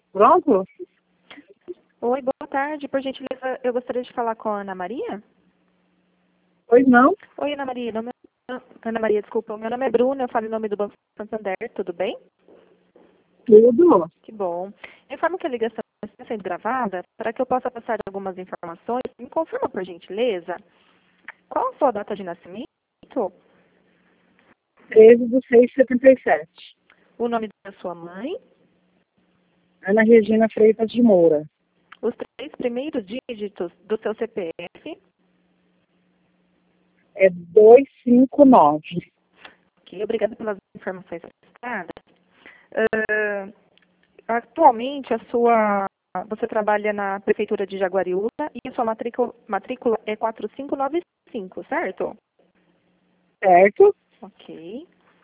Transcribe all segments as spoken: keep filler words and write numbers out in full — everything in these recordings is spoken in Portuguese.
Pronto? Oi, boa tarde. Por gentileza, eu gostaria de falar com a Ana Maria. Pois não? Oi, Ana Maria. Nome... Ana Maria, desculpa. O meu nome é Bruna, eu falo em nome do Banco Santander. Tudo bem? Tudo. Que bom. Eu informo que a ligação está sendo gravada para que eu possa passar algumas informações. Me confirma, por gentileza, qual a sua data de nascimento, treze de seis de setenta e sete. o nome da sua mãe, Ana Regina Freitas de Moura. os três primeiros dígitos do seu C P F. É duzentos e cinquenta e nove. Ok, obrigada pelas informações prestadas. Ah, atualmente, a sua, você trabalha na Prefeitura de Jaguariúna e a sua matrícula, matrícula é quatro cinco nove cinco, certo? Certo? Ok.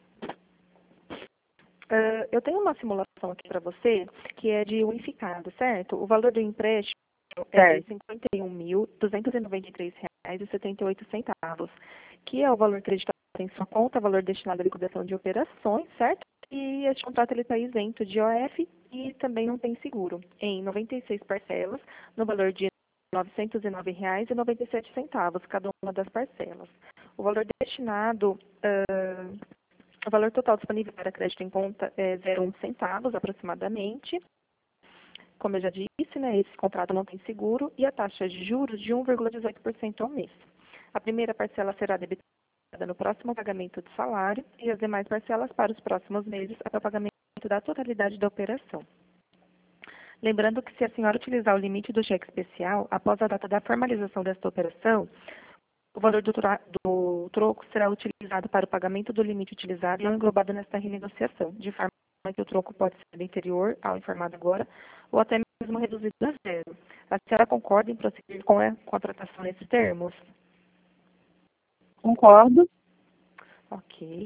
Ah, eu tenho uma simulação aqui para você que é de unificado, certo? O valor do empréstimo é de Certo. cinquenta e um mil, duzentos e noventa e três reais e setenta e oito centavos, que é o valor acreditado em sua conta, valor destinado à liquidação de operações, certo? E este contrato ele está isento de O F e também não tem seguro, em noventa e seis parcelas, no valor de novecentos e nove reais e noventa e sete centavos, cada uma das parcelas. O valor destinado, ah, o valor total disponível para crédito em conta é zero vírgula um centavos aproximadamente. Como eu já disse, né, esse contrato não tem seguro e a taxa de juros de um vírgula dezoito por cento ao mês. A primeira parcela será debitada no próximo pagamento do salário e as demais parcelas para os próximos meses até o pagamento da totalidade da operação. Lembrando que se a senhora utilizar o limite do cheque especial, após a data da formalização desta operação, o valor do, tra- do troco será utilizado para o pagamento do limite utilizado e não englobado nesta renegociação, de forma que o troco pode ser inferior ao informado agora ou até mesmo reduzido a zero. A senhora concorda em prosseguir com a contratação nesses termos? Concordo. Ok.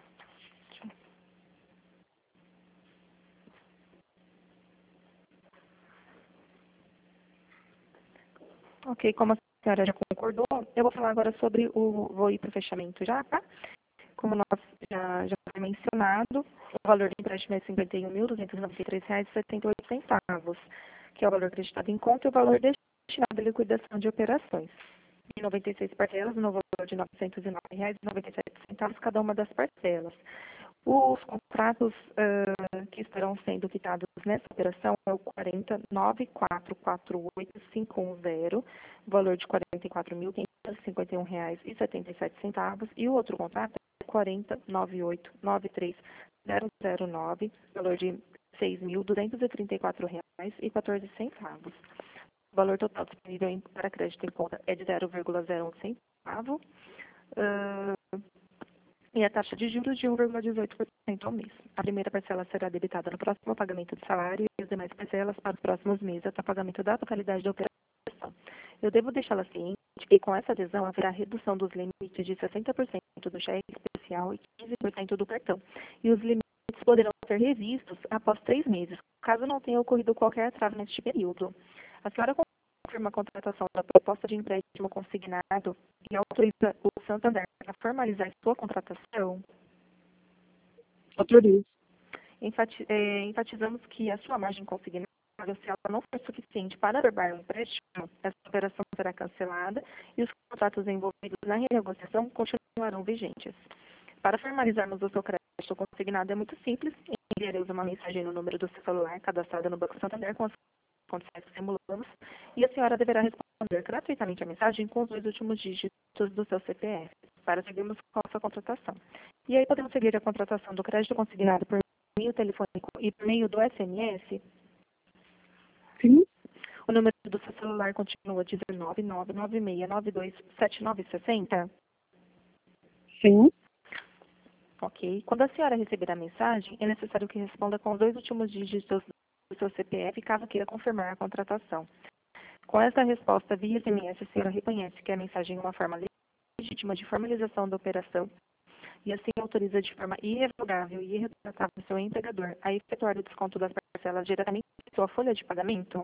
Ok, como a senhora já concordou, eu vou falar agora sobre o... Vou ir para o fechamento já, tá? Como nós já, já foi mencionado, o valor do empréstimo é cinquenta e um mil, duzentos e noventa e três reais e setenta e oito centavos, que é o valor acreditado em conta e o valor destinado à liquidação de operações. Em noventa e seis parcelas, no valor de novecentos e nove reais e noventa e sete centavos cada uma das parcelas. Os contratos ah, que estarão sendo quitados nessa operação é o quarenta nove quatro quatro oito cinco um zero, valor de quarenta e quatro mil quinhentos e cinquenta e um reais e setenta e sete centavos, e o outro contrato é quarenta nove oito nove três zero zero nove, valor de seis mil duzentos e trinta e quatro reais e quatorze centavos. O valor total disponível em- para crédito em conta é de zero vírgula zero um centavo. Ah, e a taxa de juros de um vírgula dezoito por cento ao mês. A primeira parcela será debitada no próximo pagamento do salário e as demais parcelas para os próximos meses até o pagamento da totalidade da operação. Eu devo deixá-la ciente que com essa adesão haverá redução dos limites de sessenta por cento do cheque especial e quinze por cento do cartão. E os limites poderão ser revistos após três meses, caso não tenha ocorrido qualquer atraso neste período. A senhora confirma a contratação da proposta de empréstimo consignado e autoriza o Santander a formalizar sua contratação? Autorizo. Enfati- eh, enfatizamos que a sua margem consignável, se ela não for suficiente para aprovar um empréstimo, essa operação será cancelada e os contratos envolvidos na renegociação continuarão vigentes. Para formalizarmos o seu crédito consignado é muito simples. Enviaremos uma mensagem no número do seu celular cadastrado no Banco Santander com as condições que simulamos e a senhora deverá responder gratuitamente a mensagem com os dois últimos dígitos do seu C P F para seguirmos com a sua contratação. E aí podemos seguir a contratação do crédito consignado por meio telefônico e por meio do S M S. Sim. O número do seu celular continua dezenove nove nove seis nove dois sete nove seis zero. Sim. Ok. Quando a senhora receber a mensagem, é necessário que responda com os dois últimos dígitos do seu C P F, caso queira confirmar a contratação. Com essa resposta via S M S, a senhora reconhece que a mensagem é uma forma legítima de formalização da operação e assim autoriza de forma irrevogável e irretratável seu empregador a efetuar o desconto das parcelas diretamente em sua folha de pagamento.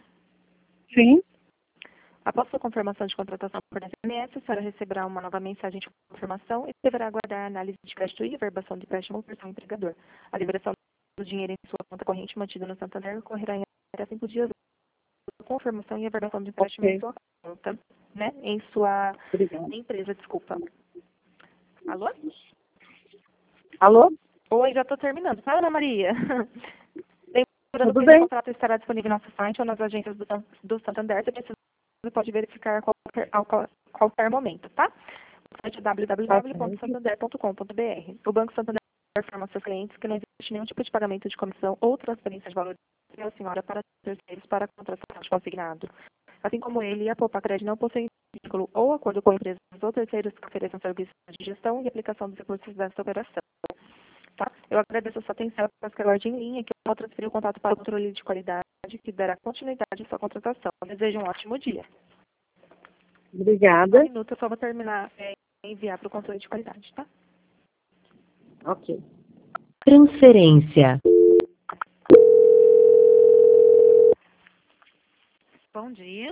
Sim. Após sua confirmação de contratação por S M S, a senhora receberá uma nova mensagem de confirmação e deverá aguardar a análise de crédito e reverbação de empréstimo por seu empregador. A liberação do dinheiro em sua conta corrente mantida no Santander ocorrerá em até cinco dias de confirmação e avaliação de empréstimo Ok. em sua conta, né? Em sua Obrigada. empresa, desculpa. Alô? Alô? Oi, já estou terminando. Fala, Ana Maria. Lembrando Tudo que esse bem? contrato estará disponível no nosso site ou nas agências do, San- do Santander. Você pode verificar a qualquer, a qual- qualquer momento, tá? O site é w w Tá w ponto certo. santander ponto com ponto b r. O Banco Santander informa aos seus clientes que não existe nenhum tipo de pagamento de comissão ou transferência de valores da senhora para terceiros para a contratação de consignado. Assim como ele e a Poupa Crédito não possuem vínculo ou acordo com empresas ou terceiros que ofereçam serviços de gestão e aplicação dos recursos desta operação. Tá? Eu agradeço a sua atenção, peço que aguarde em linha que eu vou transferir o contato para o controle de qualidade que dará continuidade à sua contratação. Eu desejo um ótimo dia. Um Obrigada. minuto, eu só vou terminar é, enviar para o controle de qualidade, tá? Ok. Transferência. Bom dia.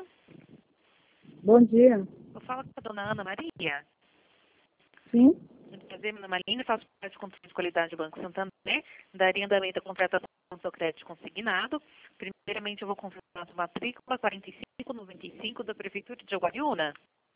Bom dia. Eu falo com a dona Ana Maria. Sim? Muito prazer, meu nome é Marlene, faço parte do controle de qualidade do Banco Santander, daria andamento à contratação do seu crédito consignado. Primeiramente, eu vou confirmar a sua matrícula quatro cinco nove cinco da Prefeitura de Jaguariúna.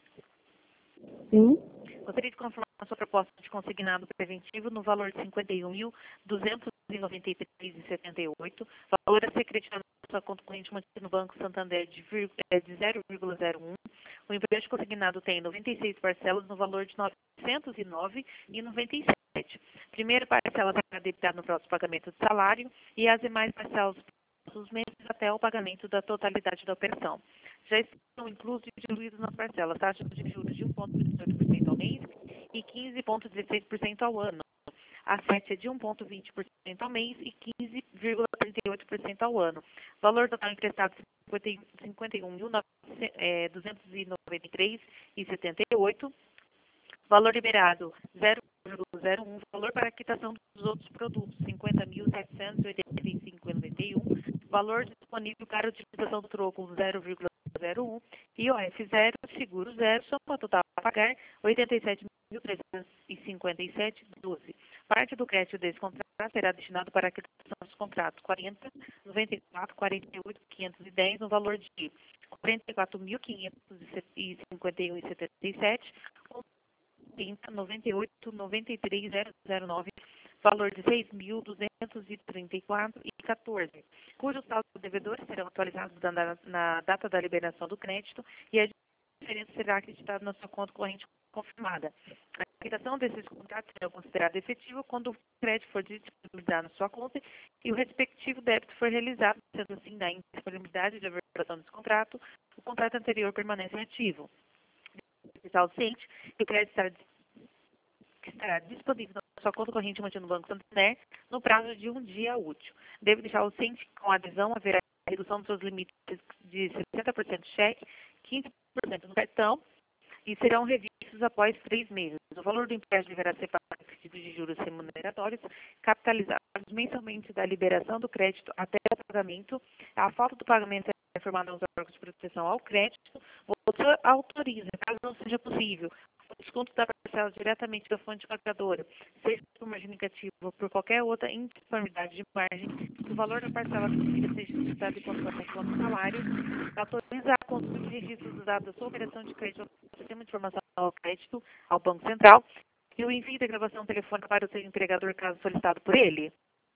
Sim? Gostaria de confirmar a sua proposta de consignado preventivo no valor de cinquenta e um mil duzentos e noventa e três reais e setenta e oito centavos, valor a ser creditado na sua conta corrente mantida no Banco Santander de, vir- é, de zero vírgula zero um. O empréstimo consignado tem noventa e seis parcelas no valor de novecentos e nove reais e noventa e sete centavos. Primeira parcela será debitada no próximo pagamento de salário e as demais parcelas dos meses até o pagamento da totalidade da operação. Já estão inclusos e diluídos nas parcelas taxas de juros de um vírgula vinte e oito por cento ao mês e quinze vírgula dezesseis por cento ao ano. A sete é de um vírgula vinte por cento ao mês e quinze vírgula trinta e oito por cento ao ano. Valor total emprestado cinquenta e um mil duzentos e noventa e três reais e setenta e oito centavos. Valor liberado zero vírgula zero um. Valor para quitação dos outros produtos cinquenta mil setecentos e oitenta e cinco reais e noventa e um centavos. Valor disponível para utilização do troco zero vírgula zero um. I O F zero, seguro zero, soma total a pagar oitenta e sete mil trezentos e cinquenta e sete reais e doze centavos. Parte do crédito desse contrato será destinado para a quitação dos contratos quarenta, noventa e quatro, quarenta e oito, quinhentos e dez no valor de quarenta e quatro mil quinhentos e cinquenta e um reais e setenta e sete centavos, trinta, noventa e oito, noventa e três, zero zero nove, valor de seis mil duzentos e trinta e quatro reais e quatorze centavos, cujos saldos devedores serão atualizados na, na data da liberação do crédito e a diferença será acreditada na sua conta corrente confirmada. A quitação desses contratos será considerada efetiva quando o crédito for disponibilizado na sua conta e o respectivo débito for realizado, sendo assim, na indisponibilidade de averbação desse contrato, o contrato anterior permanece ativo. Está ciente que o crédito estará, que estará disponível na sua conta corrente mantida no Banco Santander no prazo de um dia útil. Deve deixar o ciente que com a adesão haverá redução dos seus limites de sessenta por cento cheque, quinze por cento no cartão e serão revistos após três meses. O valor do empréstimo deverá ser pago em recibo de juros remuneratórios capitalizados mensalmente da liberação do crédito até o pagamento. A falta do pagamento é informada aos órgãos de proteção ao crédito. O autor autoriza, caso não seja possível, o desconto da parcela diretamente da fonte pagadora, seja por margem negativa ou por qualquer outra indisponibilidade de margem, que o valor da parcela vencida seja debitado em conta corrente do salário, autoriza a consulta de registro dos dados da sua operação de crédito ao sistema de informação ao crédito, ao Banco Central, e o envio da gravação telefônica para o seu empregador, caso solicitado por ele.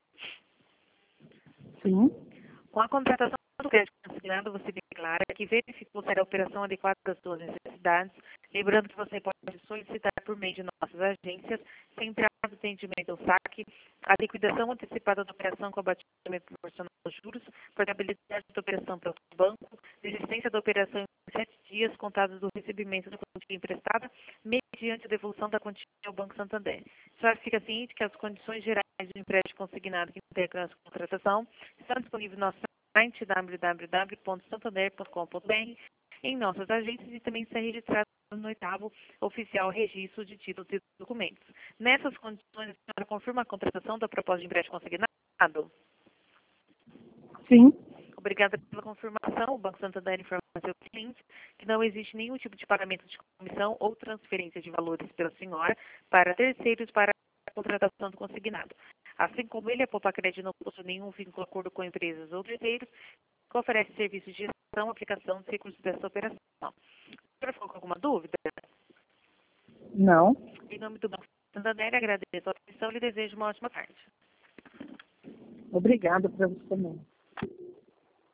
Sim? Com a contratação do crédito consignado, você declara que verificou se a operação adequada às suas necessidades, lembrando que você pode solicitar por meio de nossas agências, sem prazo de atendimento ao saque, a liquidação antecipada da operação com abatimento proporcional aos juros, portabilidade da operação para o banco, desistência da operação em sete dias contados do recebimento da quantia emprestada, mediante a devolução da quantia ao Banco Santander. Só fica ciente que as condições gerais do empréstimo consignado que integram a contratação estão disponíveis no nosso site w w w ponto santander ponto com ponto b r, em nossas agências e também está registrado no oitavo oficial registro de títulos e documentos. Nessas condições, a senhora confirma a contratação da proposta de empréstimo consignado? Sim? Obrigada pela confirmação. O Banco Santander informa ao seu cliente que não existe nenhum tipo de pagamento de comissão ou transferência de valores pela senhora para terceiros para a contratação do consignado. Assim como ele, a Popacred não possui nenhum vínculo, acordo com empresas ou terceiros que oferece serviços de gestão, aplicação de recursos dessa operação. A senhora ficou com alguma dúvida? Não. Em nome do Banco Santander, agradeço a atenção e lhe desejo uma ótima tarde. Obrigada para você também.